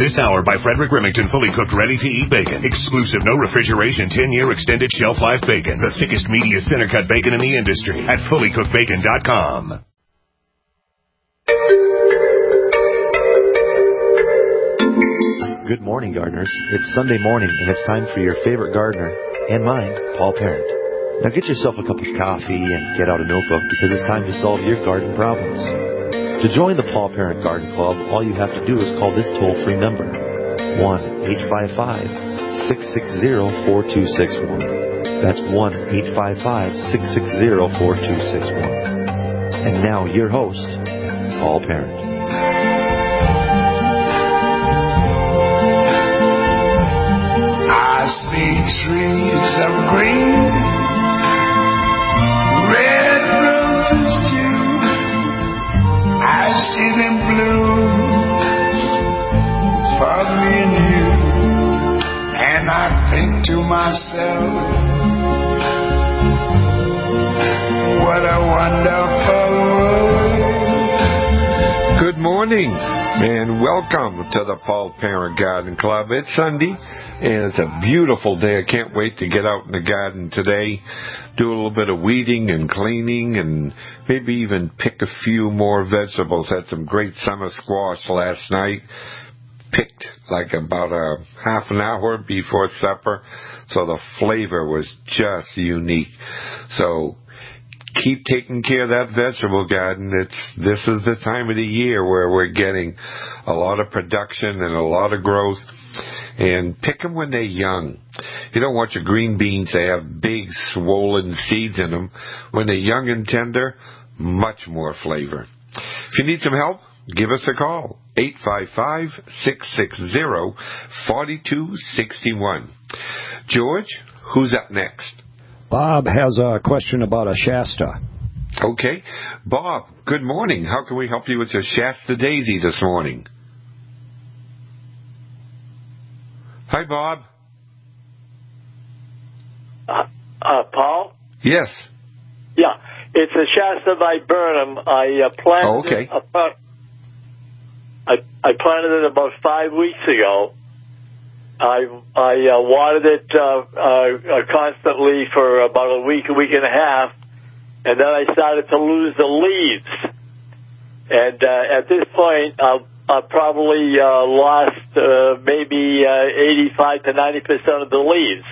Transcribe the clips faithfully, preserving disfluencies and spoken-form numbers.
This hour by Frederick Remington, fully cooked, ready-to-eat bacon. Exclusive, no refrigeration, ten-year extended shelf life bacon. The thickest, meatiest center-cut bacon in the industry at fully cooked bacon dot com. Good morning, gardeners. It's Sunday morning, and it's time for your favorite gardener, and mine, Paul Parent. Now get yourself a cup of coffee and get out a notebook, because it's time to solve your garden problems. To join the Paul Parent Garden Club, all you have to do is call this toll-free number, one eight five five, six six zero, four two six one. That's one eight five five, six six zero, four two six one. And now, your host, Paul Parent. I see trees of green, red roses too. I see them bloom for me and you, and I think to myself, what a wonderful world. Good morning, and welcome to the Paul Parent Garden Club. It's Sunday, and it's a beautiful day. I can't wait to get out in the garden today, do a little bit of weeding and cleaning, and maybe even pick a few more vegetables. Had some great summer squash last night. Picked like about a half an hour before supper, so the flavor was just unique. So keep taking care of that vegetable garden. It's this is the time of the year where we're getting a lot of production and a lot of growth. And pick them when they're young. You don't want your green beans to have big, swollen seeds in them. When they're young and tender, much more flavor. If you need some help, give us a call, eight five five, six six zero, four two six one. George, who's up next? Bob has a question about a Shasta. Okay. Bob, good morning. How can we help you with your Shasta daisy this morning? Hi, Bob. Uh, uh, Paul? Yes. Yeah, it's a Shasta viburnum. I uh, planted oh, okay. it about, I, I planted it about five weeks ago. I I uh, watered it uh, uh, constantly for about a week, a week and a half, and then I started to lose the leaves. And uh, at this point, I've, I've probably uh, lost uh, maybe uh, eighty-five to ninety percent of the leaves.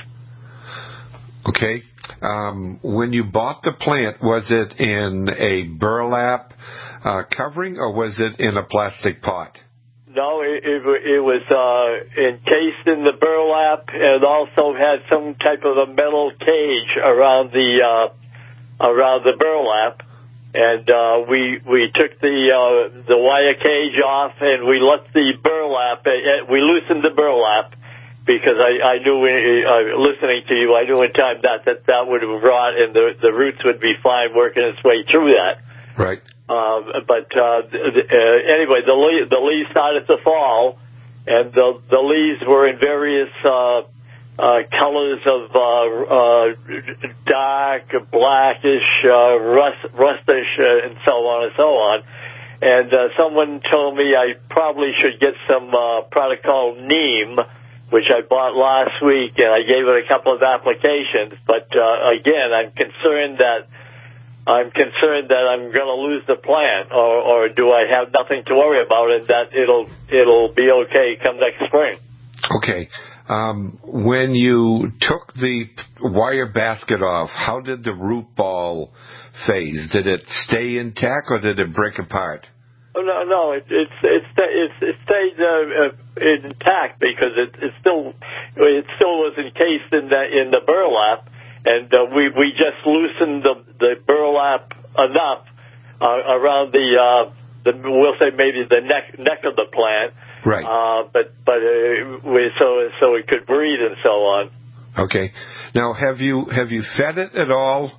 Okay. Um, when you bought the plant, was it in a burlap uh, covering, or was it in a plastic pot? No, it, it, it was uh, encased in the burlap, and also had some type of a metal cage around the uh, around the burlap. And uh, we we took the uh, the wire cage off, and we let the burlap. Uh, we loosened the burlap because I, I knew, uh, listening to you, I knew in time that that, that would rot, and the the roots would be fine working its way through that. Right. Uh, but uh, uh, anyway, the le- the leaves started to fall, and the the leaves were in various uh, uh, colors of uh, uh, dark, blackish, uh, rust, rustish, uh, and so on and so on. And uh, someone told me I probably should get some uh, product called Neem, which I bought last week, and I gave it a couple of applications. But uh, again, I'm concerned that. I'm concerned that I'm going to lose the plant, or, or do I have nothing to worry about, and that it'll it'll be okay come next spring. Okay. Um, when you took the wire basket off, how did the root ball phase? Did it stay intact, or did it break apart? Oh, no, no, it it's it's it's it stayed uh, uh, intact because it it still it still was encased in the in the burlap. And uh, we we just loosened the the burlap enough uh, around the uh, the we'll say maybe the neck neck of the plant, right? Uh, but but uh, we, so so it could breathe and so on. Okay. Now, have you have you fed it at all?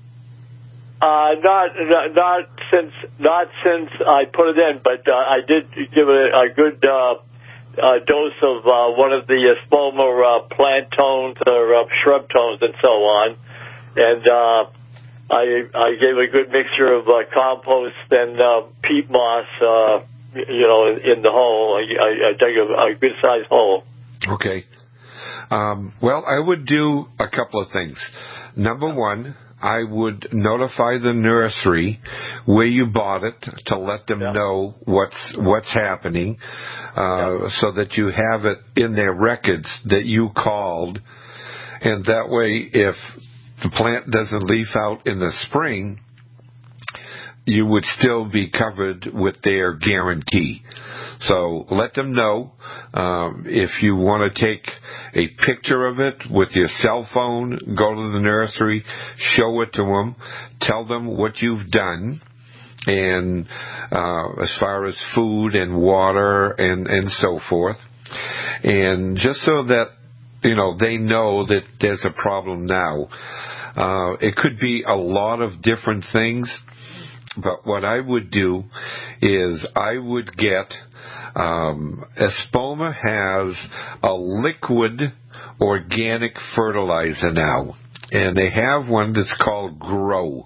Uh, not not not since not since I put it in, but uh, I did give it a, a good. Uh, Uh, dose of uh, one of the uh, Spolmer uh, plant tones or uh, shrub tones and so on, and uh, I I gave a good mixture of uh, compost and uh, peat moss uh, you know, in, in the hole. I, I, I dig a, a good sized hole. Okay. Um, well, I would do a couple of things. Number one, I would notify the nursery where you bought it to let them yeah. know what's what's happening, uh, yeah. so that you have it in their records that you called, and that way, if the plant doesn't leaf out in the spring, you would still be covered with their guarantee. So let them know. Um, if you want to take a picture of it with your cell phone, go to the nursery, show it to them, tell them what you've done, and uh, as far as food and water and, and so forth. And just so that, you know, they know that there's a problem now. Uh, it could be a lot of different things. But what I would do is I would get, um, Espoma has a liquid organic fertilizer now. And they have one that's called Grow.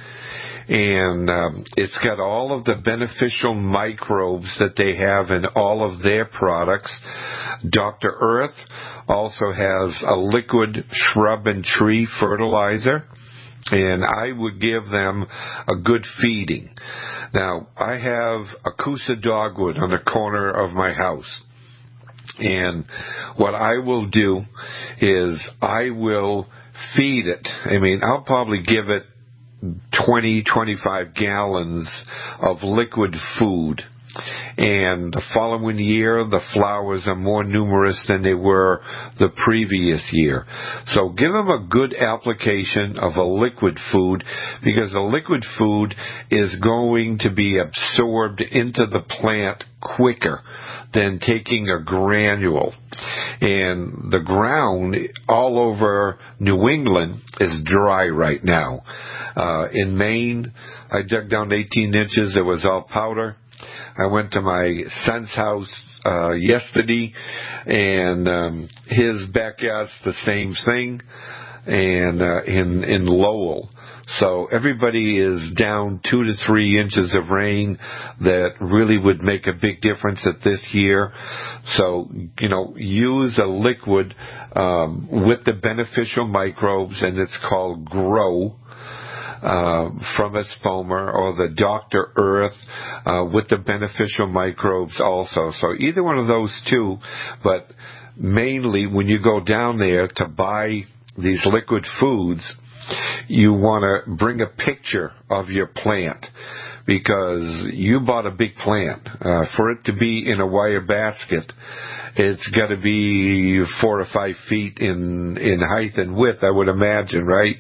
And um, it's got all of the beneficial microbes that they have in all of their products. Doctor Earth also has a liquid shrub and tree fertilizer. And I would give them a good feeding. Now, I have a Coosa dogwood on the corner of my house. And what I will do is I will feed it. I mean, I'll probably give it twenty, twenty-five gallons of liquid food. And the following year, the flowers are more numerous than they were the previous year. So give them a good application of a liquid food, because the liquid food is going to be absorbed into the plant quicker than taking a granule. And the ground all over New England is dry right now. Uh, in Maine, I dug down eighteen inches. It was all powder. I went to my son's house uh, yesterday, and um, his backyard's the same thing, and uh, in in Lowell. So everybody is down two to three inches of rain that really would make a big difference at this year. So, you know, use a liquid um, with the beneficial microbes, and it's called Grow. Uh, from Espoma, or the Doctor Earth uh, with the beneficial microbes also. So either one of those two, but mainly when you go down there to buy these liquid foods, you want to bring a picture of your plant, because you bought a big plant. Uh, for it to be in a wire basket, it's got to be four or five feet in, in height and width, I would imagine, right?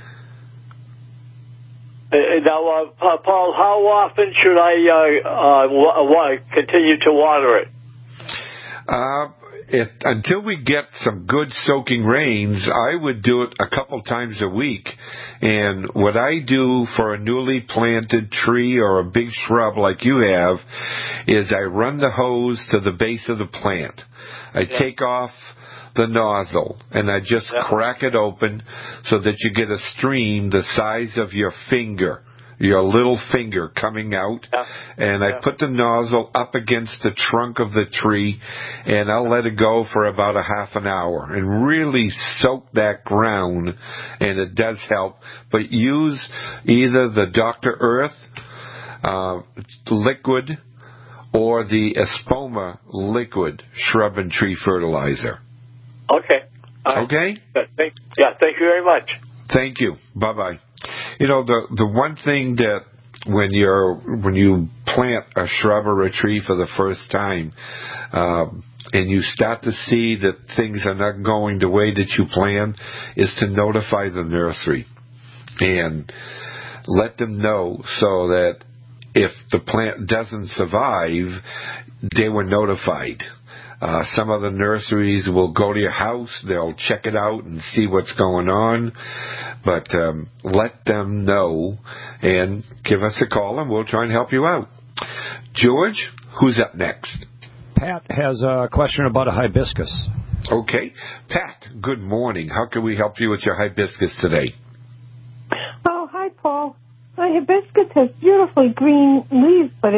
Uh, now, uh, Paul, how often should I uh, uh, w- continue to water it? Uh, it, until we get some good soaking rains, I would do it a couple times a week. And what I do for a newly planted tree or a big shrub like you have is I run the hose to the base of the plant. I yeah. take off the nozzle, and I just yeah. crack it open so that you get a stream the size of your finger, your little finger coming out, yeah. and I yeah. put the nozzle up against the trunk of the tree, and I'll let it go for about a half an hour and really soak that ground, and it does help. But use either the Doctor Earth uh, liquid or the Espoma liquid shrub and tree fertilizer. Okay. Uh, okay? Thank, yeah, thank you very much. Thank you. Bye-bye. You know, the the one thing that when you're when you plant a shrub or a tree for the first time, um, and you start to see that things are not going the way that you planned, is to notify the nursery and let them know, so that if the plant doesn't survive, they were notified. Uh, some of the nurseries will go to your house, they'll check it out and see what's going on, but um, let them know and give us a call and we'll try and help you out. George, who's up next? Pat has a question about a hibiscus. Okay. Pat, good morning. How can we help you with your hibiscus today? Oh, hi, Paul. My hibiscus has beautifully green leaves, but it won't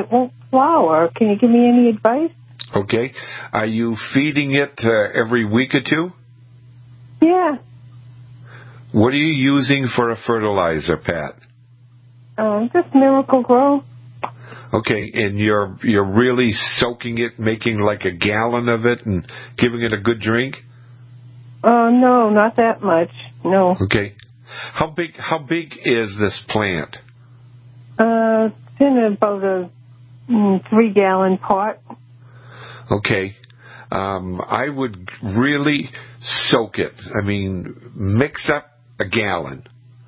flower. Can you give me any advice? Okay. Are you feeding it uh, every week or two? Yeah. What are you using for a fertilizer, Pat? Um, just Miracle Grow. Okay, and you're you're really soaking it, making like a gallon of it and giving it a good drink? Uh, no, not that much. No. Okay. How big how big is this plant? Uh, it's in about a mm, three-gallon pot. Okay. Um, I would really soak it. I mean, mix up a gallon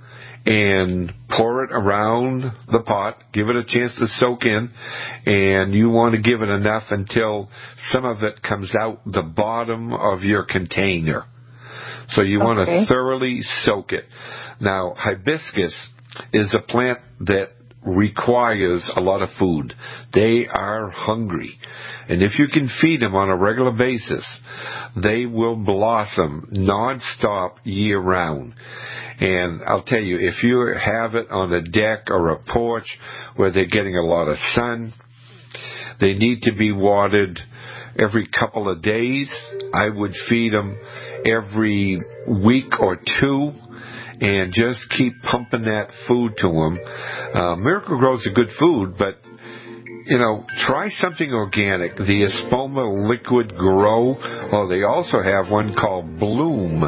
and pour it around the pot, give it a chance to soak in, and you want to give it enough until some of it comes out the bottom of your container. So you okay. want to thoroughly soak it. Now, hibiscus is a plant that requires a lot of food. They are hungry. And if you can feed them on a regular basis, they will blossom nonstop year round. And I'll tell you, if you have it on a deck or a porch where they're getting a lot of sun, they need to be watered every couple of days. I would feed them every week or two and just keep pumping that food to them. Uh, Miracle Grow is a good food, but you know, try something organic. The Espoma Liquid Grow, oh, they also have one called Bloom.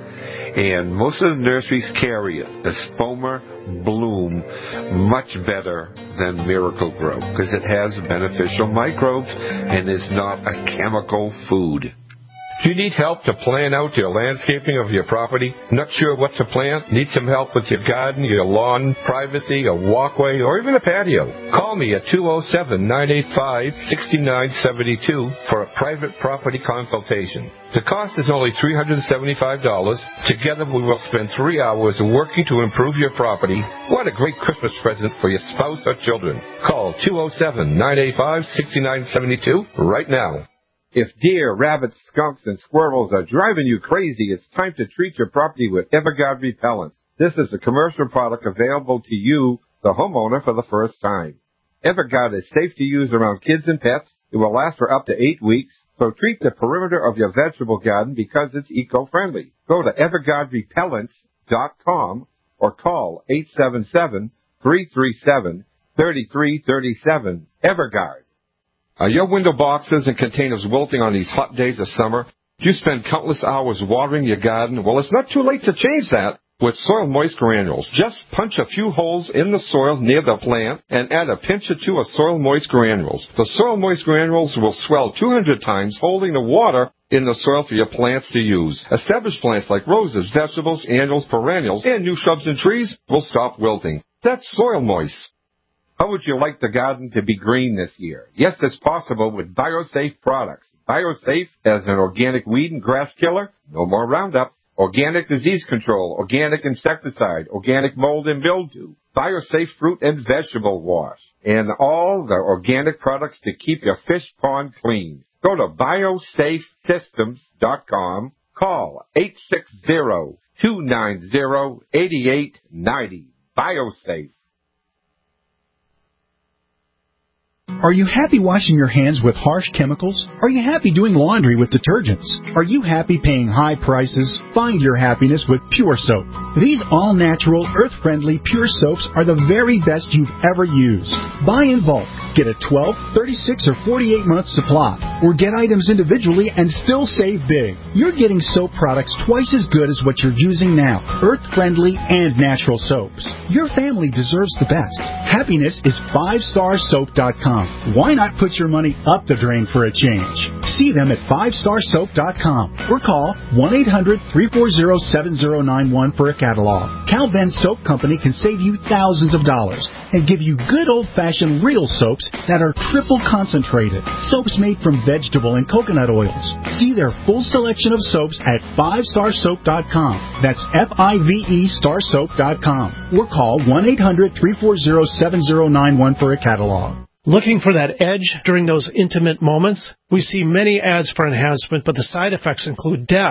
And most of the nurseries carry it. Espoma Bloom, much better than Miracle Grow because it has beneficial microbes and is not a chemical food. Do you need help to plan out your landscaping of your property? Not sure what to plant? Need some help with your garden, your lawn, privacy, a walkway, or even a patio? Call me at two oh seven, nine eight five, six nine seven two for a private property consultation. The cost is only three hundred seventy-five dollars. Together we will spend three hours working to improve your property. What a great Christmas present for your spouse or children. Call two oh seven, nine eight five, six nine seven two right now. If deer, rabbits, skunks, and squirrels are driving you crazy, it's time to treat your property with Everguard Repellent. This is a commercial product available to you, the homeowner, for the first time. Everguard is safe to use around kids and pets. It will last for up to eight weeks. So treat the perimeter of your vegetable garden because it's eco-friendly. Go to everguard repellents dot com or call eight seven seven, three three seven, three three three seven. Everguard. Are your window boxes and containers wilting on these hot days of summer? Do you spend countless hours watering your garden? Well, it's not too late to change that with Soil Moist Granules. Just punch a few holes in the soil near the plant and add a pinch or two of Soil Moist Granules. The Soil Moist Granules will swell two hundred times, holding the water in the soil for your plants to use. Established plants like roses, vegetables, annuals, perennials, and new shrubs and trees will stop wilting. That's Soil Moist. How would you like the garden to be green this year? Yes, it's possible with BioSafe products. BioSafe as an organic weed and grass killer, no more Roundup. Organic disease control, organic insecticide, organic mold and mildew. BioSafe fruit and vegetable wash. And all the organic products to keep your fish pond clean. Go to biosafe systems dot com. Call eight six zero, two nine zero, eight eight nine zero. BioSafe. Are you happy washing your hands with harsh chemicals? Are you happy doing laundry with detergents? Are you happy paying high prices? Find your happiness with Pure Soap. These all-natural, earth-friendly Pure Soaps are the very best you've ever used. Buy in bulk. Get a twelve, thirty-six, or forty-eight month supply. Or get items individually and still save big. You're getting soap products twice as good as what you're using now. Earth-friendly and natural soaps. Your family deserves the best. Happiness is five star soap dot com. Why not put your money up the drain for a change? See them at five star soap dot com or call one eight hundred, three four zero, seven zero nine one for a catalog. Cal Ben Soap Company can save you thousands of dollars and give you good old-fashioned real soaps that are triple concentrated. Soaps made from vegetable and coconut oils. See their full selection of soaps at five star soap dot com. That's F I V E star soap dot com or call one eight hundred, three four zero, seven zero nine one for a catalog. Looking for that edge during those intimate moments? We see many ads for enhancement, but the side effects include death.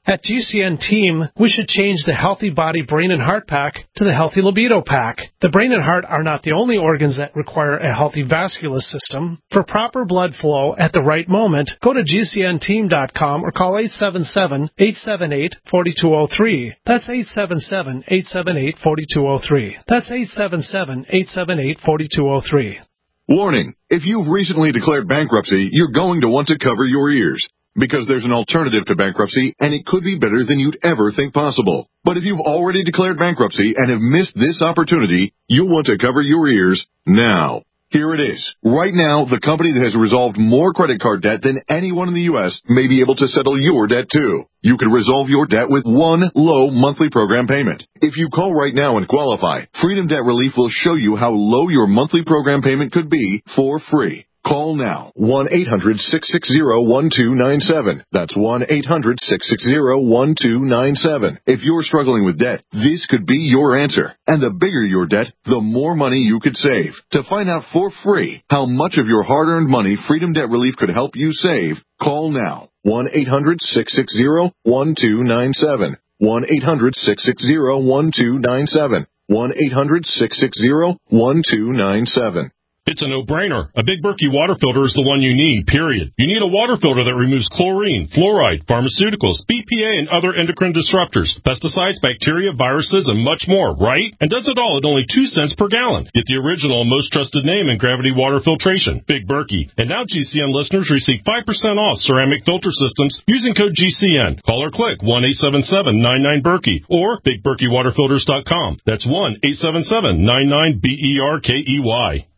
At G C N Team, we should change the Healthy Body Brain and Heart Pack to the Healthy Libido Pack. The brain and heart are not the only organs that require a healthy vascular system. For proper blood flow at the right moment, go to G C N team dot com or call eight seven seven, eight seven eight, four two zero three. That's eight seven seven, eight seven eight, four two zero three. That's eight seven seven, eight seven eight, four two zero three. Warning, if you've recently declared bankruptcy, you're going to want to cover your ears, because there's an alternative to bankruptcy, and it could be better than you'd ever think possible. But if you've already declared bankruptcy and have missed this opportunity, you'll want to cover your ears now. Here it is. Right now, the company that has resolved more credit card debt than anyone in the U S may be able to settle your debt too. You can resolve your debt with one low monthly program payment. If you call right now and qualify, Freedom Debt Relief will show you how low your monthly program payment could be for free. Call now, one eight hundred, six six zero, one two nine seven. That's one eight hundred, six six zero, one two nine seven. If you're struggling with debt, this could be your answer. And the bigger your debt, the more money you could save. To find out for free how much of your hard-earned money Freedom Debt Relief could help you save, call now, one eight hundred, six six zero, one two nine seven. one eight hundred, six six zero, one two nine seven. one eight hundred, six six zero, one two nine seven. It's a no-brainer. A Big Berkey water filter is the one you need, period. You need a water filter that removes chlorine, fluoride, pharmaceuticals, B P A, and other endocrine disruptors, pesticides, bacteria, viruses, and much more, right? And does it all at only two cents per gallon. Get the original and most trusted name in gravity water filtration, Big Berkey. And now G C N listeners receive five percent off ceramic filter systems using code G C N. Call or click one eight seven seven, nine nine, Berkey or big berkey water filters dot com. That's one eight seven seven, nine nine, B E R K E Y.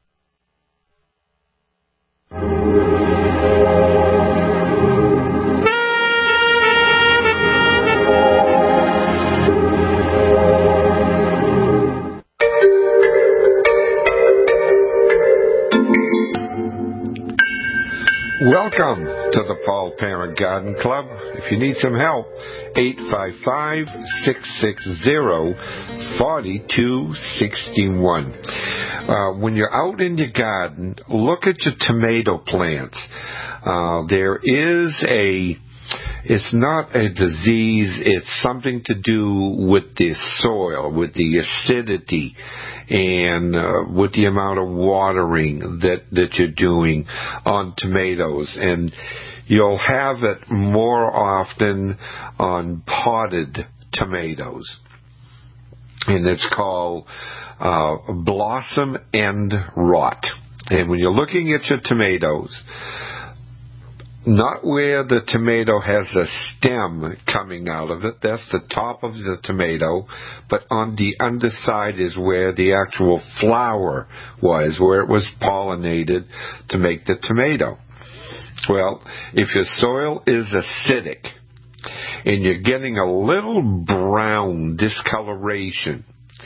Welcome to the Paul Parent Garden Club. If you need some help, eight five five, six six zero, four two six one. Uh, when you're out in your garden, look at your tomato plants. Uh, there is a, it's not a disease, it's something to do with the soil, with the acidity, and uh, with the amount of watering that, that you're doing on tomatoes. And you'll have it more often on potted tomatoes. And it's called uh, blossom end rot. And when you're looking at your tomatoes, not where the tomato has a stem coming out of it, that's the top of the tomato, but on the underside is where the actual flower was, where it was pollinated to make the tomato. Well, if your soil is acidic, and you're getting a little brown discoloration,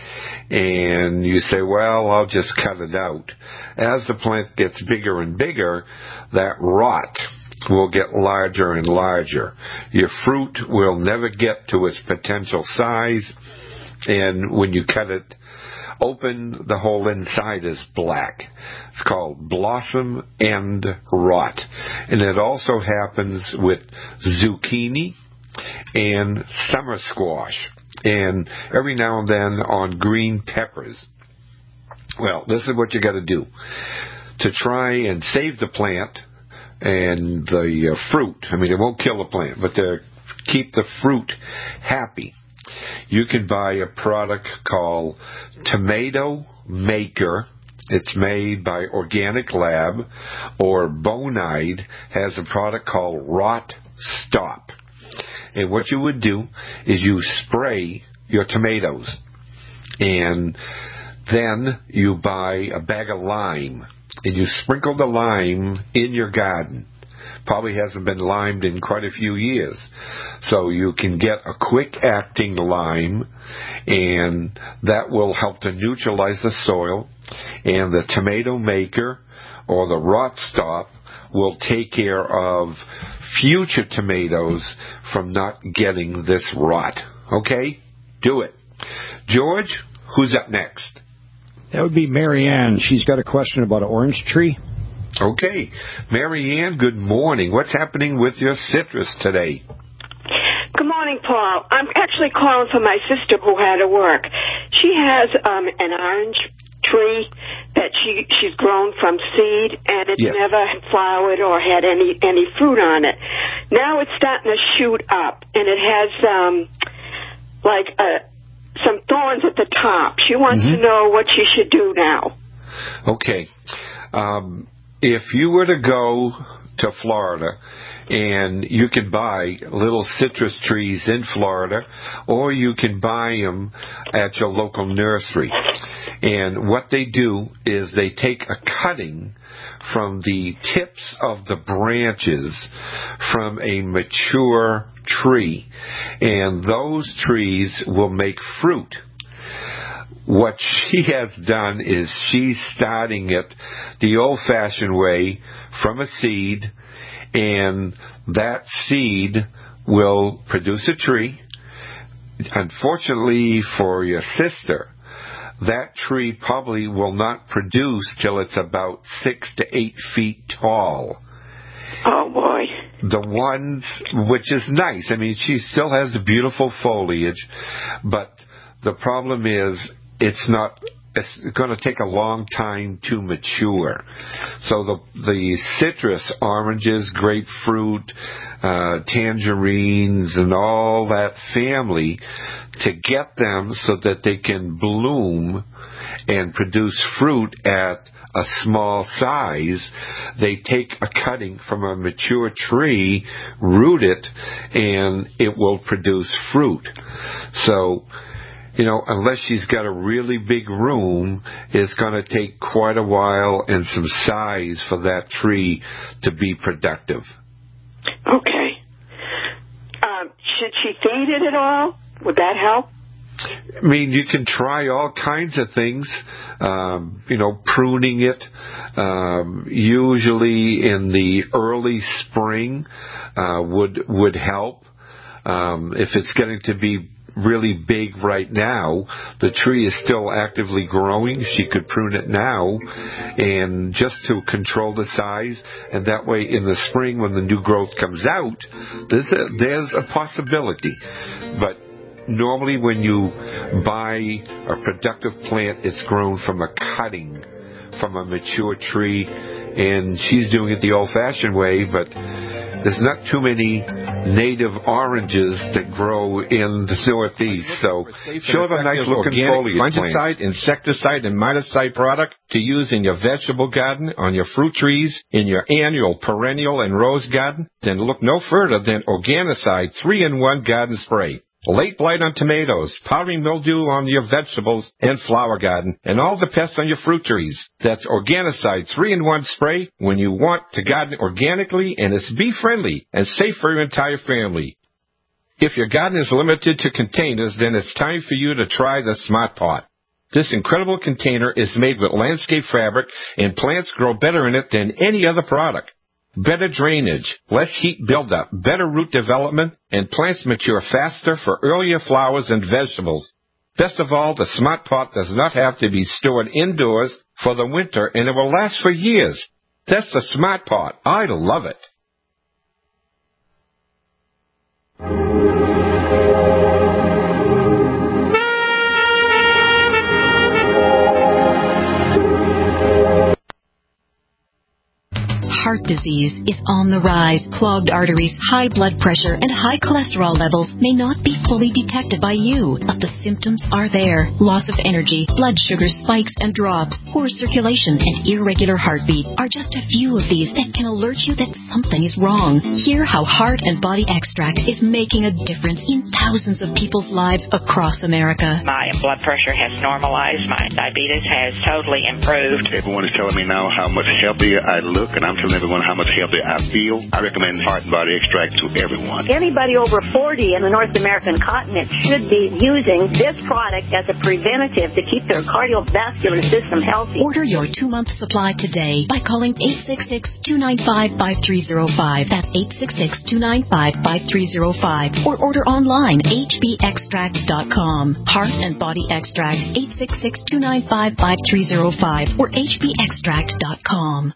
and you say, well, I'll just cut it out. As the plant gets bigger and bigger, that rot will get larger and larger. Your fruit will never get to its potential size, and when you cut it open, the whole inside is black. It's called blossom end rot. And it also happens with zucchini and summer squash, and every now and then on green peppers. Well, this is what you got to do to try and save the plant and the uh, fruit. I mean, it won't kill the plant, but to keep the fruit happy, you can buy a product called Tomato Maker. It's made by Organic Lab, or Bonide has a product called Rot Stop. And what you would do is you spray your tomatoes, and then you buy a bag of lime, and you sprinkle the lime in your garden. Probably hasn't been limed in quite a few years. So you can get a quick-acting lime, and that will help to neutralize the soil. And the Tomato Maker or the Rot Stop will take care of future tomatoes from not getting this rot. Okay? Do it. George, who's up next? That would be Mary Ann. She's got a question about an orange tree. Okay. Mary Ann, good morning. What's happening with your citrus today? Good morning, morning, Paul. I'm actually calling for my sister who had to work. She has um, an orange tree that she she's grown from seed, and it's yes. never flowered or had any any fruit on it. Now it's starting to shoot up, and it has um, like uh, some thorns at the top. She wants mm-hmm. to know what she should do now. Okay. Um, if you were to go to Florida, and you can buy little citrus trees in Florida, or you can buy them at your local nursery. And what they do is they take a cutting from the tips of the branches from a mature tree, and those trees will make fruit. What she has done is she's starting it the old-fashioned way from a seed, and that seed will produce a tree. Unfortunately for your sister, that tree probably will not produce till it's about six to eight feet tall. Oh, boy. The ones, which is nice. I mean, she still has the beautiful foliage, but the problem is it's not... It's going to take a long time to mature. So the the citrus, oranges, grapefruit, uh, tangerines, and all that family, to get them so that they can bloom and produce fruit at a small size, they take a cutting from a mature tree, root it, and it will produce fruit. So, you know, unless she's got a really big room, it's going to take quite a while and some size for that tree to be productive. Okay. Um, should she feed it at all? Would that help? I mean, you can try all kinds of things, um, you know, pruning it. Um, usually in the early spring uh, would would help. Um, if it's getting to be really big right now, the tree is still actively growing, she could prune it now, and just to control the size, and that way in the spring when the new growth comes out, there's a, there's a possibility. But normally when you buy a productive plant, it's grown from a cutting from a mature tree, and she's doing it the old-fashioned way, but there's not too many native oranges that grow in the Northeast, so she'll have a nice looking foliage fungicide, plant. insecticide, and miticide product to use in your vegetable garden, on your fruit trees, in your annual, perennial, and rose garden. Then look no further than Organicide three in one Garden Spray. Late blight on tomatoes, powdery mildew on your vegetables and flower garden, and all the pests on your fruit trees. That's Organicide three in one spray when you want to garden organically, and it's bee-friendly and safe for your entire family. If your garden is limited to containers, then it's time for you to try the Smart Pot. This incredible container is made with landscape fabric, and plants grow better in it than any other product. Better drainage, less heat buildup, better root development, and plants mature faster for earlier flowers and vegetables. Best of all, the Smart Pot does not have to be stored indoors for the winter, and it will last for years. That's the Smart Pot. I love it. Heart disease is on the rise. Clogged arteries, high blood pressure, and high cholesterol levels may not be fully detected by you, but the symptoms are there. Loss of energy, blood sugar spikes and drops, poor circulation, and irregular heartbeat are just a few of these that can alert you that something is wrong. Hear how Heart and Body Extract is making a difference in thousands of people's lives across America. My blood pressure has normalized. My diabetes has totally improved. Everyone is telling me now how much healthier I look, and I'm telling everyone how much healthier I feel. I recommend Heart and Body Extract to everyone. Anybody over forty in the North American continent should be using this product as a preventative to keep their cardiovascular system healthy. Order your two-month supply today by calling eight six six, two nine five, five three zero five. That's eight six six, two nine five, five three zero five. Or order online, h b extract dot com. Heart and Body Extract, eight six six, two nine five, five three zero five or h b extract dot com.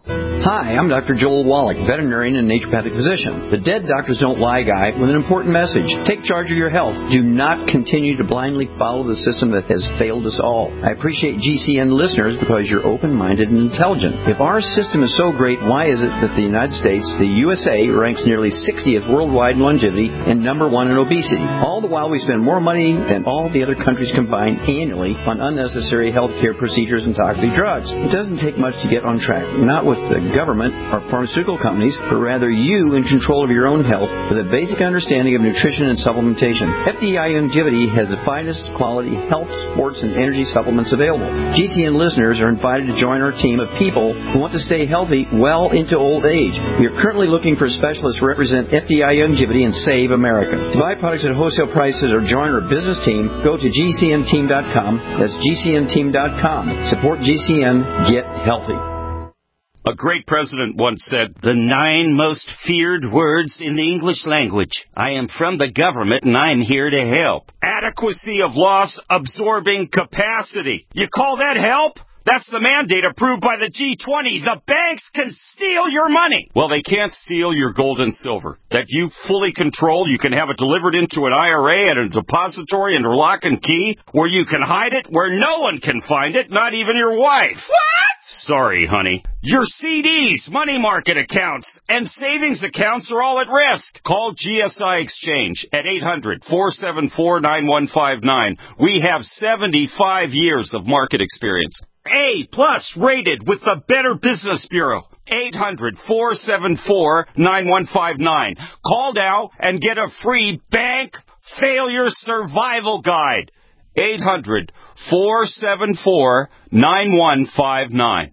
Hi, I'm Doctor Joel Wallach, veterinarian and naturopathic physician. The Dead Doctors Don't Lie guy with an important message. Take charge of your health. Do not continue to blindly follow the system that has failed us all. I appreciate G C N listeners because you're open-minded and intelligent. If our system is so great, why is it that the United States, the U S A, ranks nearly sixtieth worldwide in longevity and number one in obesity? All the while we spend more money than all the other countries combined annually on unnecessary health care procedures and toxic drugs. It doesn't take much to get on track. Not with the government or pharmaceutical companies, but rather you in control of your own health with a basic understanding of nutrition and supplementation. F D I Longevity has the finest quality health, sports, and energy supplements available. G C N listeners are invited to join our team of people who want to stay healthy well into old age. We are currently looking for specialists to represent F D I Longevity and Save America. To buy products at wholesale prices or join our business team, go to G C N team dot com. That's G C N team dot com. Support G C N. Get healthy. A great president once said, "The nine most feared words in the English language. I am from the government and I'm here to help. Adequacy of loss absorbing capacity. You call that help? That's the mandate approved by the G twenty. The banks can steal your money. Well, they can't steal your gold and silver. That you fully control. You can have it delivered into an I R A at a depository under lock and key, where you can hide it where no one can find it, not even your wife. What? Sorry, honey. Your C Ds, money market accounts, and savings accounts are all at risk. Call G S I Exchange at eight hundred, four seven four, nine one five nine. We have seventy-five years of market experience. A plus rated with the Better Business Bureau. eight hundred, four seven four, nine one five nine. Call now and get a free bank failure survival guide. eight hundred, four seven four, nine one five nine.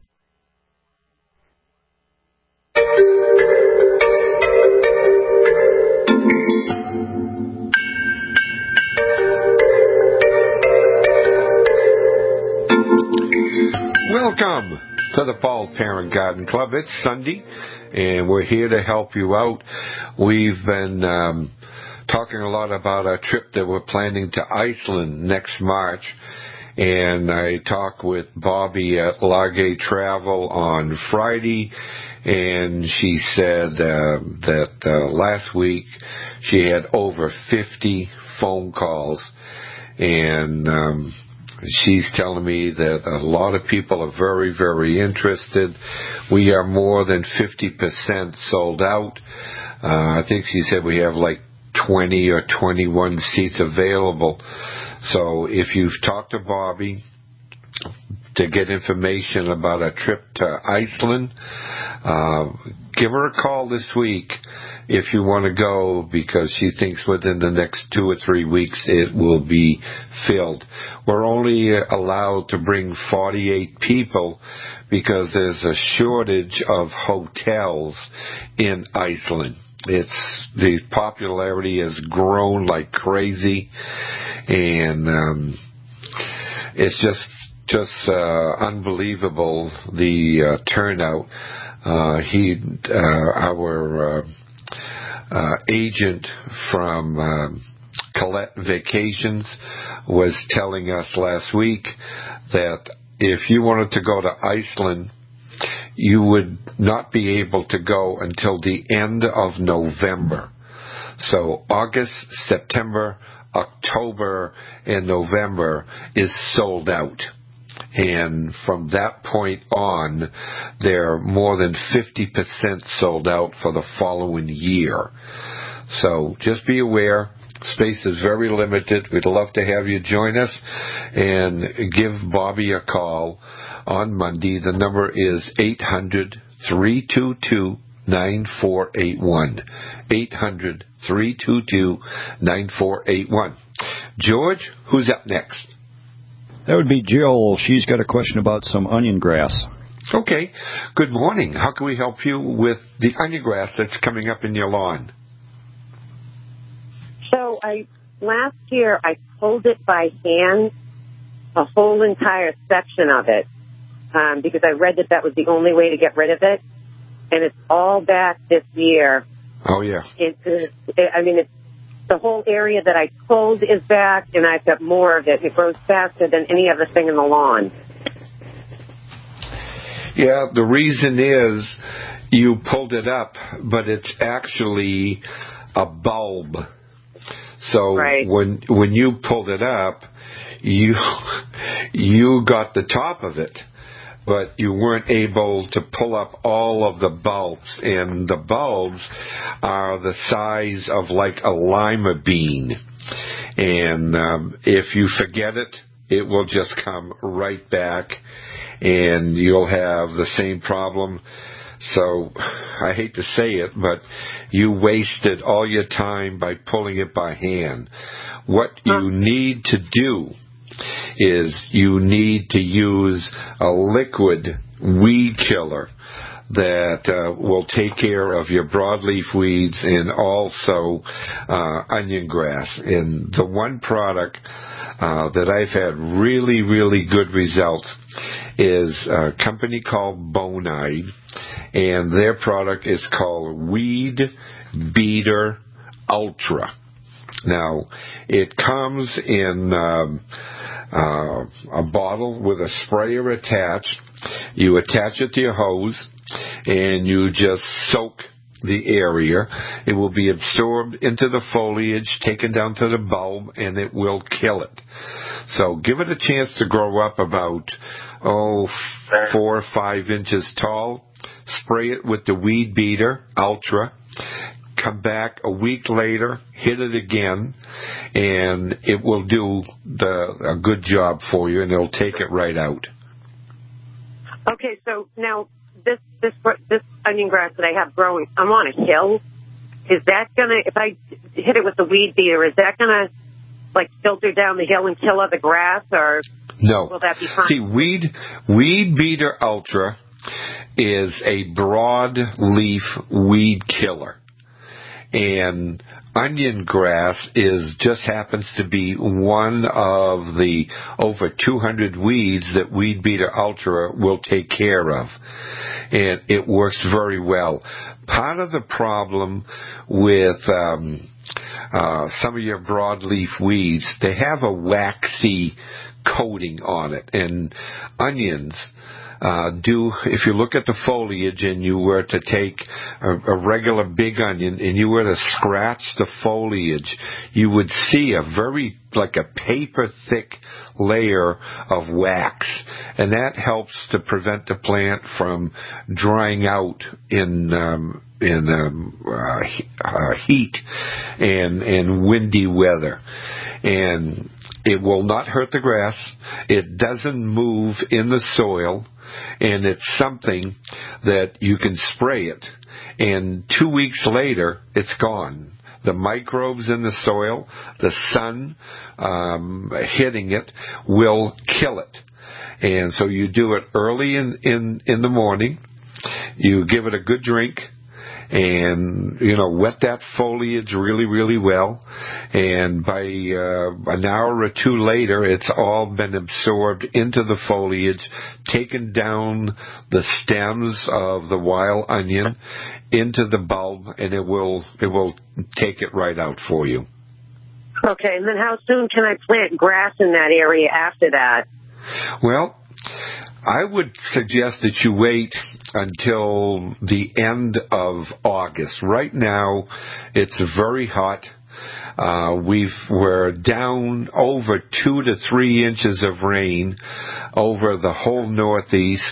Welcome to the Paul Parent Garden Club. It's Sunday, and we're here to help you out. We've been um, talking a lot about our trip that we're planning to Iceland next March, and I talked with Bobby at Lage Travel on Friday, and she said uh, that uh, last week she had over fifty phone calls, and um, she's telling me that a lot of people are very, very interested. We are more than fifty percent sold out. Uh, I think she said we have like twenty or twenty-one seats available. So if you've talked to Bobby to get information about a trip to Iceland, uh, give her a call this week if you want to go, because she thinks within the next two or three weeks it will be filled. We're only allowed to bring forty-eight people because there's a shortage of hotels in Iceland. It's the popularity has grown like crazy, and um, it's just just uh, unbelievable, the uh, turnout. Uh, he, uh, our uh, uh, agent from um, Colette Vacations was telling us last week that if you wanted to go to Iceland, you would not be able to go until the end of November. So August, September, October, and November is sold out. And from that point on, they're more than fifty percent sold out for the following year. So just be aware, space is very limited. We'd love to have you join us, and give Bobby a call on Monday. The number is eight hundred, three two two, nine four eight one. eight hundred, three two two, nine four eight one. George, who's up next? That would be Jill. She's got a question about some onion grass. Okay. Good morning. How can we help you with the onion grass that's coming up in your lawn? So I last year I pulled it by hand, a whole entire section of it, um, because I read that that was the only way to get rid of it, and it's all back this year. Oh yeah. It's, I mean, it's the whole area that I pulled is back, and I've got more of it. It grows faster than any other thing in the lawn. Yeah, the reason is you pulled it up, but it's actually a bulb. So right. when when you pulled it up, you you got the top of it, but you weren't able to pull up all of the bulbs. And the bulbs are the size of like a lima bean. And um, if you forget it, it will just come right back, and you'll have the same problem. So I hate to say it, but you wasted all your time by pulling it by hand. What you need to do is you need to use a liquid weed killer that uh, will take care of your broadleaf weeds and also uh, onion grass. And the one product uh, that I've had really, really good results is a company called Bonide, and their product is called Weed Beater Ultra. Now, it comes in um, uh, a bottle with a sprayer attached. You attach it to your hose, and you just soak the area. It will be absorbed into the foliage, taken down to the bulb, and it will kill it. So give it a chance to grow up about, oh, four or five inches tall. Spray it with the Weed Beater Ultra. Come back a week later, hit it again, and it will do the, a good job for you, and it'll take it right out. Okay, so now this this this onion grass that I have growing, I'm on a hill. Is that gonna, if I hit it with the weed beater, is that gonna like filter down the hill and kill other grass, or no? Will that be fine? See, weed Weed Beater Ultra is a broad leaf weed killer. And onion grass is just happens to be one of the over two hundred weeds that Weed Beater Ultra will take care of. And it works very well. Part of the problem with um, uh, some of your broadleaf weeds, they have a waxy coating on it. And onions Uh, do, if you look at the foliage and you were to take a, a regular big onion and you were to scratch the foliage, you would see a very, like a paper thick layer of wax. And that helps to prevent the plant from drying out in, um, in um, uh, uh, heat and, and windy weather. And it will not hurt the grass. It doesn't move in the soil. And it's something that you can spray it, and two weeks later, it's gone. The microbes in the soil, the sun um, hitting it, will kill it. And so you do it early in, in, in the morning. You give it a good drink. And, you know, wet that foliage really, really well. And by uh, an hour or two later, it's all been absorbed into the foliage, taken down the stems of the wild onion into the bulb, and it will it will take it right out for you. Okay, and then how soon can I plant grass in that area after that? Well, I would suggest that you wait until the end of August. Right now, it's very hot. Uh, we've, we're down over two to three inches of rain over the whole Northeast.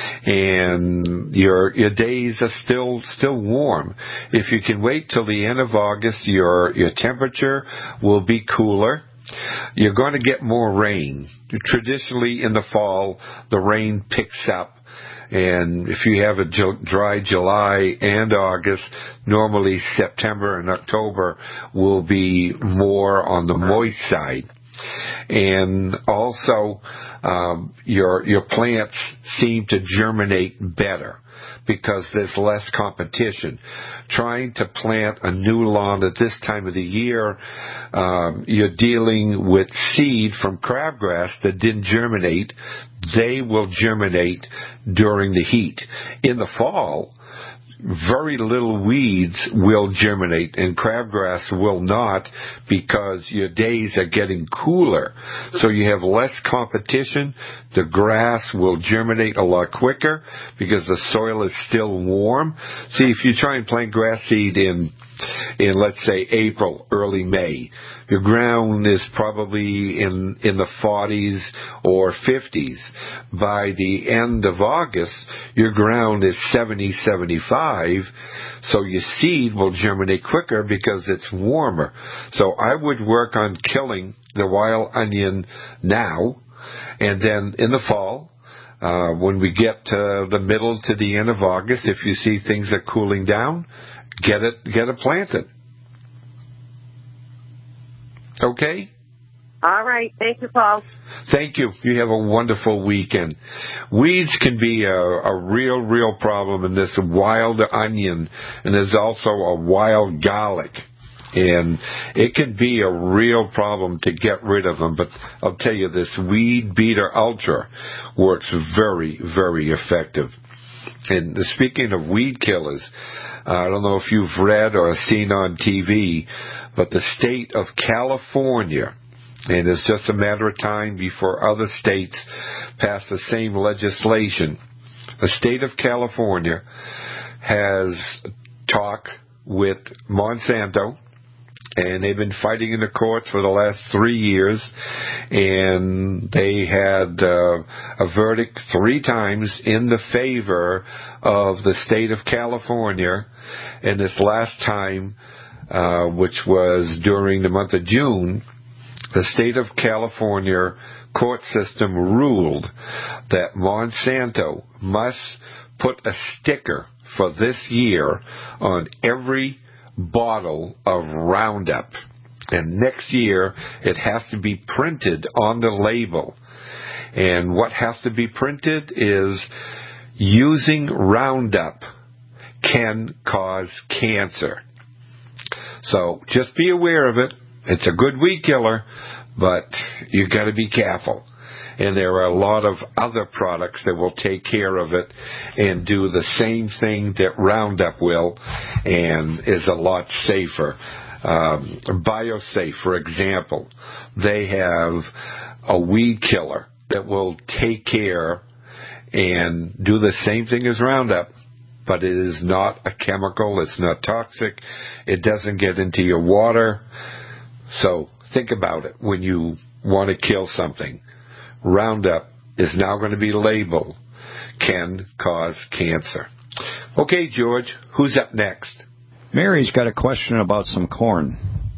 And your your days are still still warm. If you can wait till the end of August, your your temperature will be cooler. You're going to get more rain. Traditionally, in the fall, the rain picks up. And if you have a dry July and August, normally September and October will be more on the moist side. And also, um, your your plants seem to germinate better because there's less competition. Trying to plant a new lawn at this time of the year, um, you're dealing with seed from crabgrass that didn't germinate. They will germinate during the heat. In the fall, very little weeds will germinate, and crabgrass will not, because your days are getting cooler. So you have less competition. The grass will germinate a lot quicker because the soil is still warm. See, if you try and plant grass seed in, in let's say, April, early May, your ground is probably in, in the forties or fifties. By the end of August, your ground is seventy, seventy-five, so your seed will germinate quicker because it's warmer. So I would work on killing the wild onion now, and then in the fall, uh, when we get to the middle to the end of August, if you see things are cooling down, get it, get it planted. Okay? All right. Thank you, Paul. Thank you. You have a wonderful weekend. Weeds can be a, a real, real problem in this wild onion, and there's also a wild garlic. And it can be a real problem to get rid of them, but I'll tell you, this Weed Beater Ultra works very, very effective. And speaking of weed killers, uh, I don't know if you've read or seen on T V, but the state of California, and it's just a matter of time before other states pass the same legislation. The state of California has talked with Monsanto, and they've been fighting in the courts for the last three years, and they had uh, a verdict three times in the favor of the state of California, and this last time, uh, which was during the month of June, the state of California court system ruled that Monsanto must put a sticker for this year on every bottle of Roundup. And next year, it has to be printed on the label. And what has to be printed is using Roundup can cause cancer. So just be aware of it. It's a good weed killer, but you got to be careful. And there are a lot of other products that will take care of it and do the same thing that Roundup will, and is a lot safer. Um, BioSafe, for example, they have a weed killer that will take care and do the same thing as Roundup, but it is not a chemical. It's not toxic. It doesn't get into your water. So think about it when you want to kill something. Roundup is now going to be labeled can cause cancer. Okay, George, who's up next? Mary's got a question about some corn.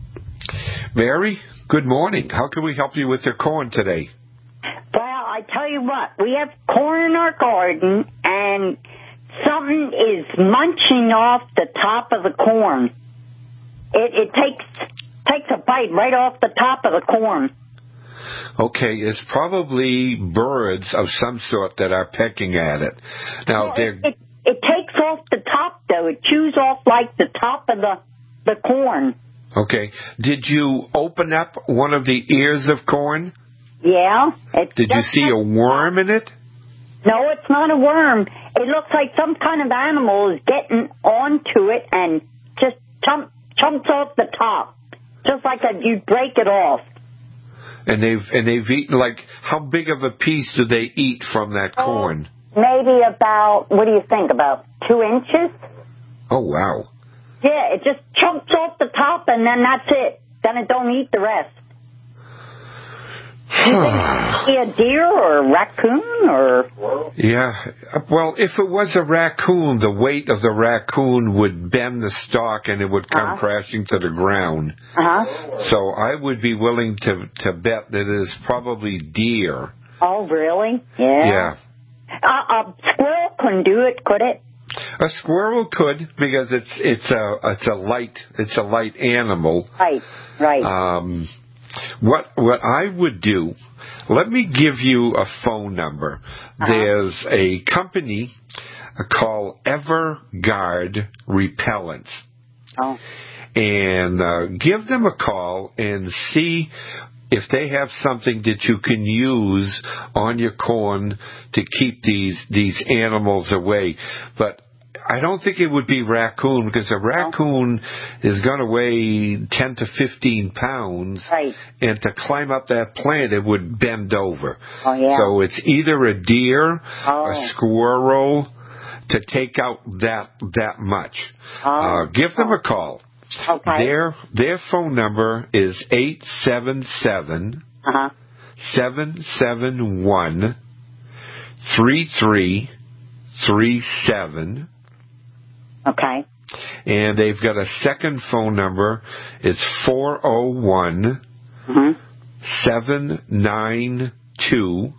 Mary, good morning. How can we help you with your corn today? Well, I tell you what, we have corn in our garden, and something is munching off the top of the corn. It, it takes takes a bite right off the top of the corn. Okay, it's probably birds of some sort that are pecking at it. Now, well, they're... It, it, it takes off the top, though. It chews off, like, the top of the, the corn. Okay. Did you open up one of the ears of corn? Yeah. Did you see a worm in it? No, it's not a worm. It looks like some kind of animal is getting onto it and just chump, chumps off the top. Just like a, you break it off. And they've and they've eaten, like, how big of a piece do they eat from that corn? Maybe about, what do you think, about two inches? Oh, wow. Yeah, it just chumps off the top, and then that's it. Then it don't eat the rest. You think it'd be a deer or a raccoon or? Yeah. Well, if it was a raccoon, the weight of the raccoon would bend the stalk and it would come uh-huh. crashing to the ground. Uh-huh. So I would be willing to to bet that it is probably deer. Oh, really? Yeah. Yeah. Uh, a squirrel couldn't do it, could it? A squirrel could, because it's it's a it's a light it's a light animal. Right. Right. Um. What what I would do, let me give you a phone number. Uh-huh. There's a company called EverGuard Repellents. Oh. And uh, give them a call and see if they have something that you can use on your corn to keep these these animals away. But I don't think it would be raccoon, because a raccoon oh. is going to weigh ten to fifteen pounds. Right. And to climb up that plant, it would bend over. Oh, yeah. So it's either a deer, oh. a squirrel, to take out that that much. Oh. Uh, give them a call. Okay. Their their phone number is eight seven seven, uh-huh. seven seven one, three three three seven. Okay. And they've got a second phone number. It's four oh one, seven nine two,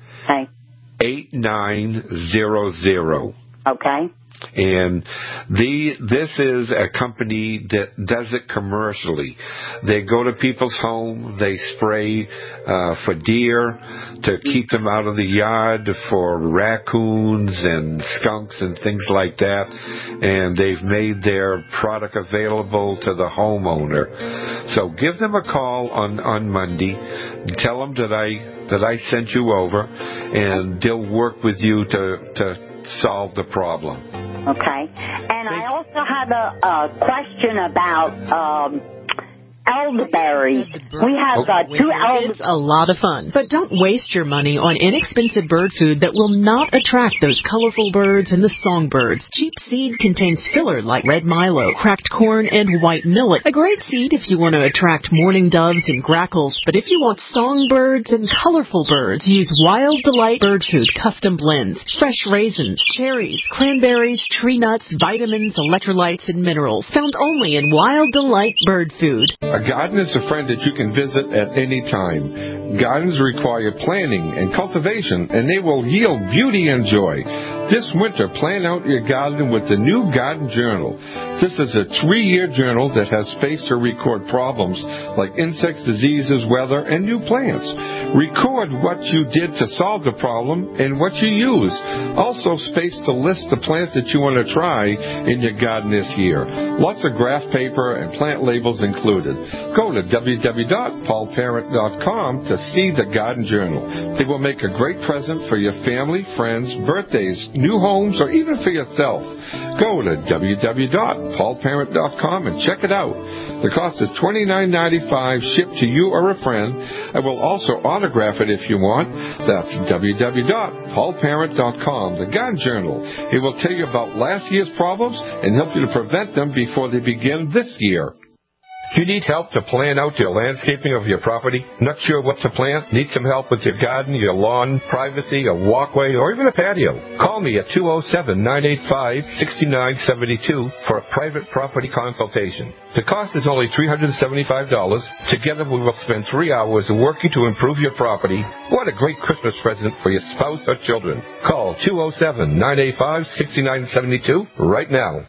eight nine zero zero. Okay. And the this is a company that does it commercially. They go to people's home, they spray uh, for deer to keep them out of the yard, for raccoons and skunks and things like that. And they've made their product available to the homeowner. So give them a call on, on Monday. Tell them that I that I sent you over, and they'll work with you to to solve the problem. Okay. And I also have a, a question about um, elderberries. We have uh, two elderberries. It's a lot of fun. But don't waste your money on inexpensive bird food that will not attract those colorful birds and the songbirds. Cheap seed contains filler like red milo, cracked corn, and white millet. A great seed if you want to attract mourning doves and grackles. But if you want songbirds and colorful birds, use Wild Delight Bird Food Custom Blends. Fresh raisins, cherries, cranberries, tree nuts, vitamins, electrolytes, and minerals. Found only in Wild Delight Bird Food. A garden is a friend that you can visit at any time. Gardens require planning and cultivation, and they will yield beauty and joy. This winter, plan out your garden with the new Garden Journal. This is a three-year journal that has space to record problems like insects, diseases, weather, and new plants. Record what you did to solve the problem and what you use. Also, space to list the plants that you want to try in your garden this year. Lots of graph paper and plant labels included. Go to w w w dot paul parent dot com to see the Garden Journal. They will make a great present for your family, friends, birthdays, new homes, or even for yourself. Go to w w w dot paul parent dot com and check it out. The cost is twenty-nine ninety-five, shipped to you or a friend. I will also autograph it if you want. That's w w w dot paul parent dot com, the Garden Journal. It will tell you about last year's problems and help you to prevent them before they begin this year. You need help to plan out your landscaping of your property? Not sure what to plant? Need some help with your garden, your lawn, privacy, a walkway, or even a patio? Call me at two oh seven, nine eight five, six nine seven two for a private property consultation. The cost is only three hundred seventy-five dollars. Together we will spend three hours working to improve your property. What a great Christmas present for your spouse or children. Call two oh seven, nine eight five, six nine seven two right now.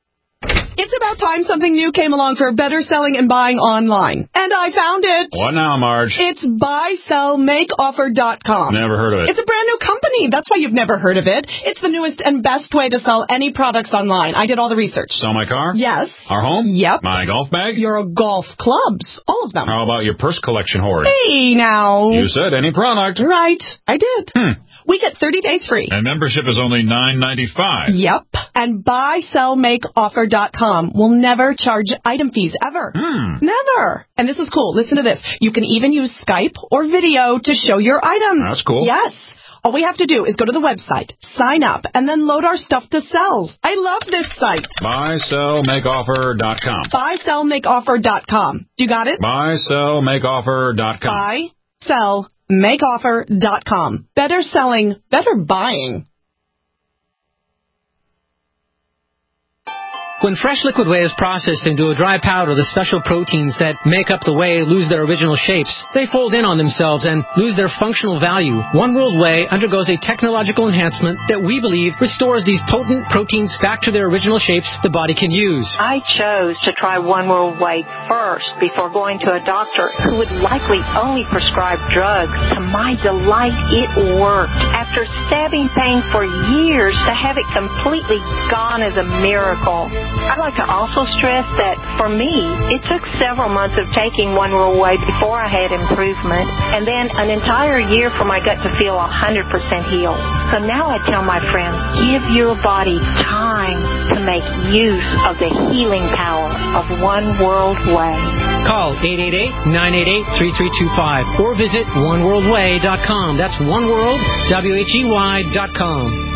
It's about time something new came along for better selling and buying online. And I found it. What now, Marge? It's buy sell make offer dot com. Never heard of it. It's a brand new company. That's why you've never heard of it. It's the newest and best way to sell any products online. I did all the research. Sell my car? Yes. Our home? Yep. My golf bag? Your golf clubs. All of them. How about your purse collection hoard? Hey, now. You said any product. Right. I did. Hmm. We get thirty days free. And membership is only nine ninety-five. Yep. And buy sell make offer dot com will never charge item fees ever. Hmm. Never. And this is cool. Listen to this. You can even use Skype or video to show your items. That's cool. Yes. All we have to do is go to the website, sign up, and then load our stuff to sell. I love this site. buy sell make offer dot com. buy sell make offer dot com. You got it? buy sell make offer dot com. buy sell make offer dot com. Better selling, better buying. When fresh liquid whey is processed into a dry powder, the special proteins that make up the whey lose their original shapes. They fold in on themselves and lose their functional value. One World Whey undergoes a technological enhancement that we believe restores these potent proteins back to their original shapes the body can use. I chose to try One World Whey first before going to a doctor who would likely only prescribe drugs. To my delight, it worked. After stabbing pain for years, to have it completely gone is a miracle. I'd like to also stress that for me, it took several months of taking One World Way before I had improvement, and then an entire year for my gut to feel one hundred percent healed. So now I tell my friends, give your body time to make use of the healing power of One World Way. Call eight eight eight, nine eight eight, three three two five or visit one world way dot com. That's oneworld, W H E Y dot com.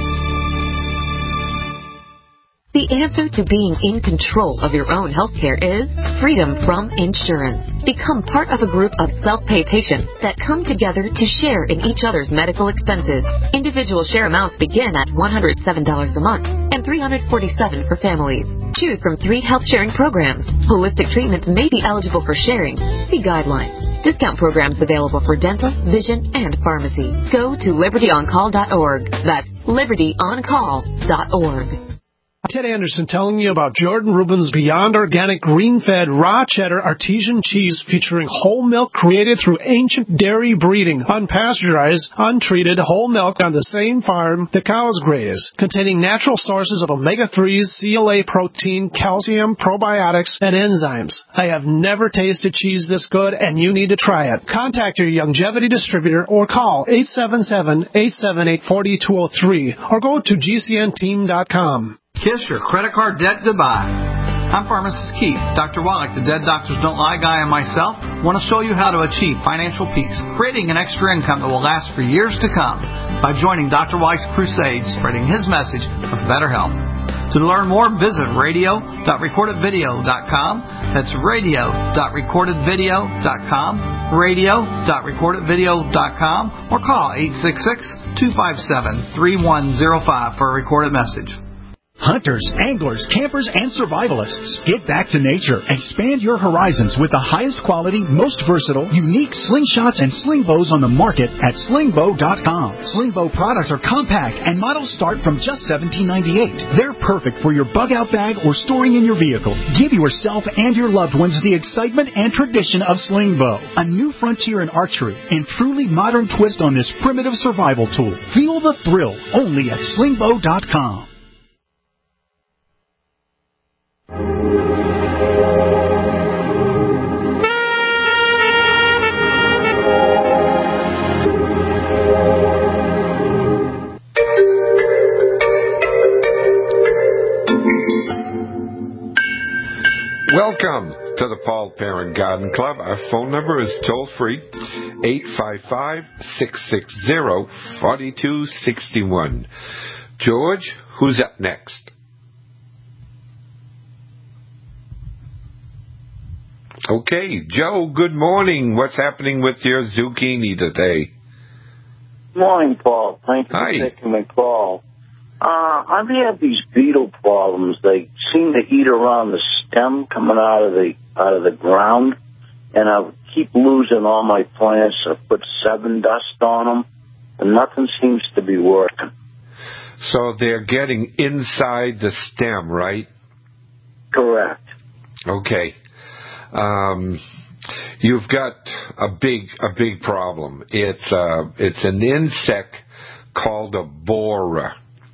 The answer to being in control of your own healthcare is freedom from insurance. Become part of a group of self-pay patients that come together to share in each other's medical expenses. Individual share amounts begin at one hundred seven dollars a month and three hundred forty-seven dollars for families. Choose from three health sharing programs. Holistic treatments may be eligible for sharing. See guidelines. Discount programs available for dental, vision, and pharmacy. Go to liberty on call dot org. That's liberty on call dot org. Ted Anderson telling you about Jordan Rubin's Beyond Organic Green-Fed Raw Cheddar Artesian Cheese featuring whole milk created through ancient dairy breeding, unpasteurized, untreated whole milk on the same farm the cows graze, containing natural sources of omega threes, C L A protein, calcium, probiotics, and enzymes. I have never tasted cheese this good, and you need to try it. Contact your Longevity distributor or call eight seven seven, eight seven eight, four two zero three or go to G C N team dot com. Kiss your credit card debt goodbye. I'm Pharmacist Keith. Doctor Wallach, the Dead Doctors Don't Lie guy, and myself want to show you how to achieve financial peace, creating an extra income that will last for years to come by joining Doctor Wallach's crusade, spreading his message of better health. To learn more, visit radio dot recorded video dot com. That's radio dot recorded video dot com, radio dot recorded video dot com, or call eight six six, two five seven, three one zero five for a recorded message. Hunters, anglers, campers, and survivalists. Get back to nature. Expand your horizons with the highest quality, most versatile, unique slingshots and sling bows on the market at sling bow dot com. Sling bow products are compact and models start from just seventeen ninety-eight. They're perfect for your bug out bag or storing in your vehicle. Give yourself and your loved ones the excitement and tradition of sling bow, a new frontier in archery and truly modern twist on this primitive survival tool. Feel the thrill only at sling bow dot com. Welcome to the Paul Parent Garden Club. Our phone number is toll free, eight five five, six six zero, four two six one. George, who's up next? Okay, Joe, good morning. What's happening with your zucchini today? Good morning, Paul. Thank you Hi. for taking my call. Uh, I've had these beetle problems. They seem to eat around the stem coming out of the out of the ground, and I keep losing all my plants. I've put seven dust on them, and nothing seems to be working. So they're getting inside the stem, right? Correct. Okay. Um, you've got a big a big problem. It's uh, it's an insect called a borer,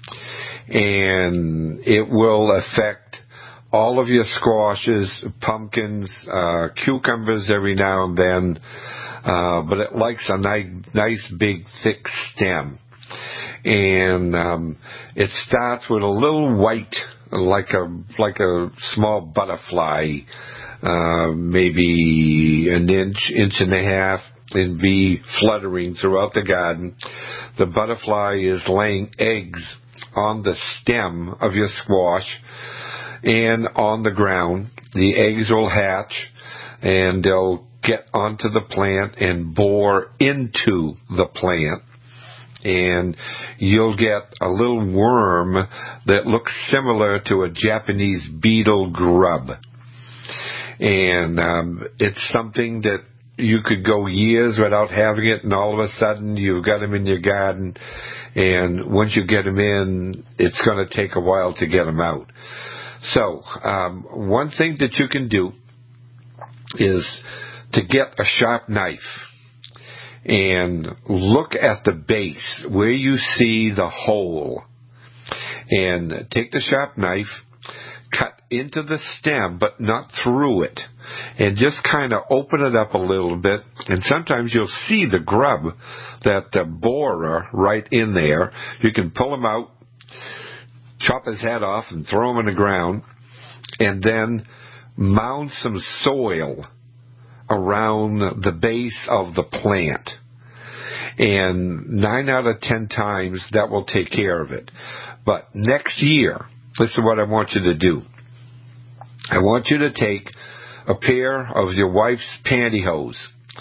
and it will affect all of your squashes, pumpkins, uh, cucumbers every now and then, uh, but it likes a nice, nice big thick stem. And um, it starts with a little white, like a like a small butterfly, uh, maybe an inch, inch and a half, and be fluttering throughout the garden. The butterfly is laying eggs on the stem of your squash and on the ground. The eggs will hatch, and they'll get onto the plant and bore into the plant. And you'll get a little worm that looks similar to a Japanese beetle grub. And um, it's something that you could go years without having it, and all of a sudden you've got them in your garden. And once you get them in, it's going to take a while to get them out. So um, one thing that you can do is to get a sharp knife and look at the base where you see the hole, and take the sharp knife, cut into the stem, but not through it. And just kind of open it up a little bit. And sometimes you'll see the grub, that the borer right in there. You can pull him out, chop his head off, and throw him in the ground. And then mound some soil around the base of the plant. And nine out of ten times that will take care of it. But next year, this is what I want you to do. I want you to take a pair of your wife's pantyhose,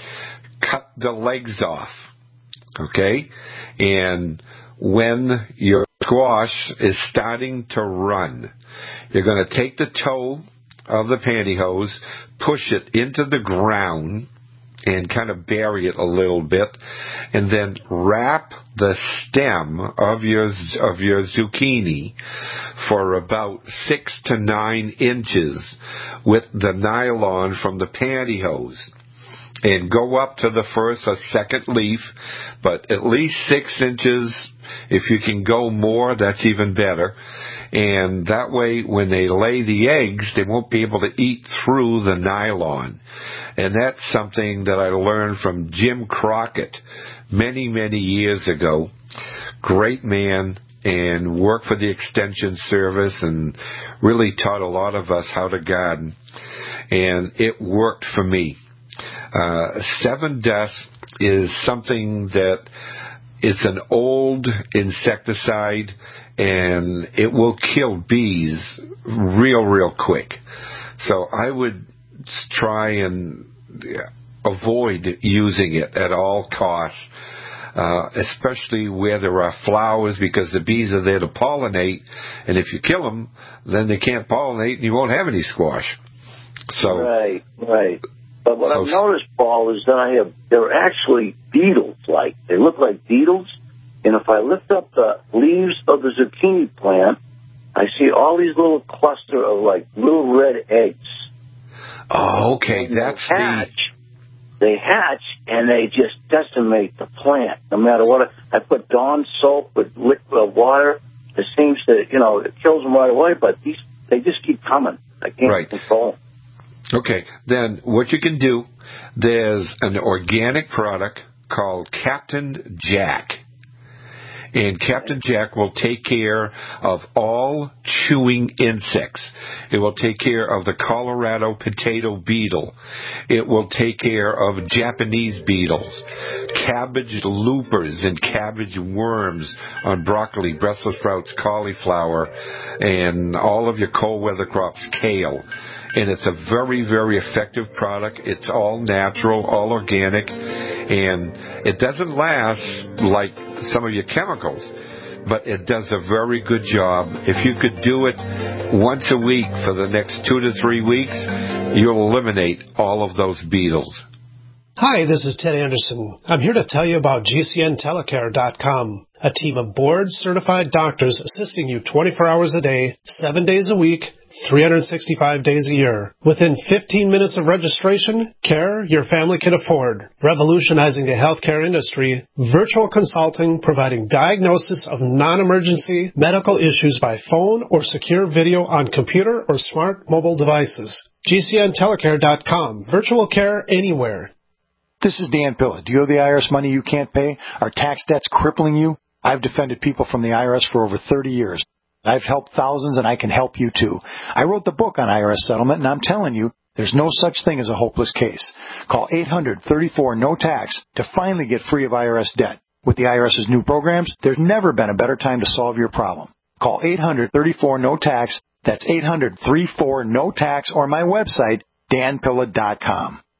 cut the legs off, okay? And when your squash is starting to run, you're going to take the toe of the pantyhose, push it into the ground, and kind of bury it a little bit, and then wrap the stem of your of your zucchini for about six to nine inches with the nylon from the pantyhose. And go up to the first or second leaf, but at least six inches. If you can go more, that's even better. And that way, when they lay the eggs, they won't be able to eat through the nylon. And that's something that I learned from Jim Crockett many, many years ago. Great man, and worked for the Extension Service and really taught a lot of us how to garden. And it worked for me. Uh, Seven Death is something that it's an old insecticide, and it will kill bees real, real quick. So I would try and avoid using it at all costs, uh, especially where there are flowers, because the bees are there to pollinate, and if you kill them, then they can't pollinate, and you won't have any squash. So right, right. But what so, I've noticed, Paul, is that I have they're actually beetles-like. They look like beetles, and if I lift up the leaves of the zucchini plant, I see all these little cluster of like little red eggs. Oh, okay, and that's they hatch, the. They hatch and they just decimate the plant. No matter what I, I put Dawn soap with liquid water, it seems to you know it kills them right away. But these they just keep coming. I can't right. control them. Okay, then what you can do, there's an organic product called Captain Jack. And Captain Jack will take care of all chewing insects. It will take care of the Colorado potato beetle. It will take care of Japanese beetles, cabbage loopers and cabbage worms on broccoli, Brussels sprouts, cauliflower, and all of your cold weather crops, kale. And it's a very, very effective product. It's all natural, all organic, and it doesn't last like some of your chemicals, but it does a very good job. If you could do it once a week for the next two to three weeks, you'll eliminate all of those beetles. Hi, this is Ted Anderson. I'm here to tell you about G C N telecare dot com, a team of board-certified doctors assisting you twenty-four hours a day, seven days a week, three hundred sixty-five days a year. Within fifteen minutes of registration, care your family can afford. Revolutionizing the healthcare industry, virtual consulting providing diagnosis of non-emergency medical issues by phone or secure video on computer or smart mobile devices. G C N telecare dot com. Virtual care anywhere. This is Dan Pilla. Do you owe the I R S money you can't pay? Are tax debts crippling you? I've defended people from the I R S for over thirty years. I've helped thousands, and I can help you, too. I wrote the book on I R S settlement, and I'm telling you, there's no such thing as a hopeless case. Call eight hundred thirty-four no tax to finally get free of I R S debt. With the IRS's new programs, there's never been a better time to solve your problem. Call eight hundred thirty-four no tax. That's eight hundred thirty-four no tax, or my website, dan pilla dot com.